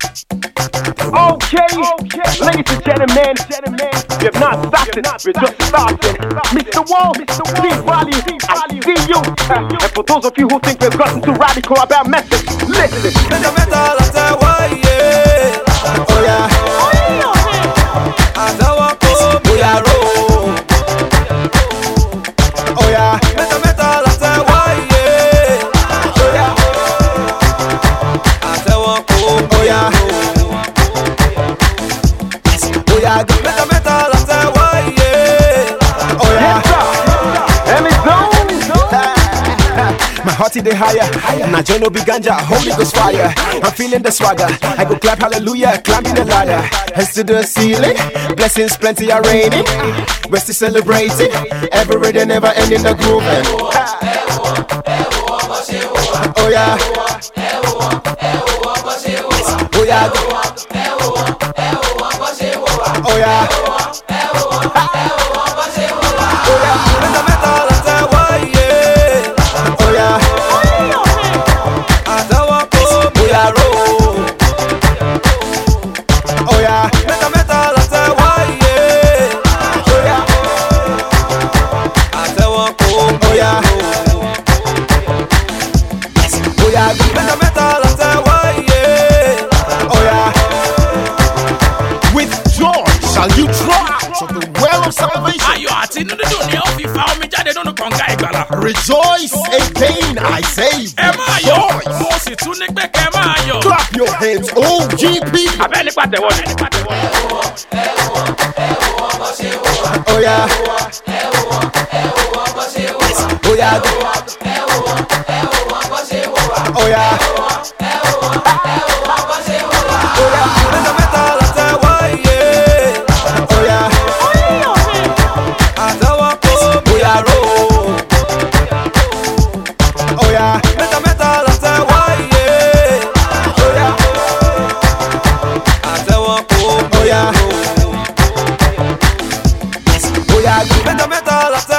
Okay, ladies and gentlemen, we have not started, we're just starting. Mr. Wall, Steve Riley, I see you. And for those of you who think we've gotten too radical about methods, listen. Oh yeah, I don't want to be a roll. Oh yeah, metal, I say why yeah. Oh yeah, I don't want to. Oh yeah, oh yeah, metal, I say why yeah. Oh yeah, and it's on. my heart is higher. Now Jono be ganja, Holy Ghost fire. I'm feeling the swagger. I go clap hallelujah, climbing the ladder. Hands to the ceiling, blessings plenty are raining. We're still celebrating, every day never ending the grooving. Oh yeah, oh yeah, oh yeah. With joy shall you draw out of the well of salvation. Rejoice again, I say. Rejoice. Clap your hands, oh GP. Oh yeah. Oh yeah. Oh yeah. Metal,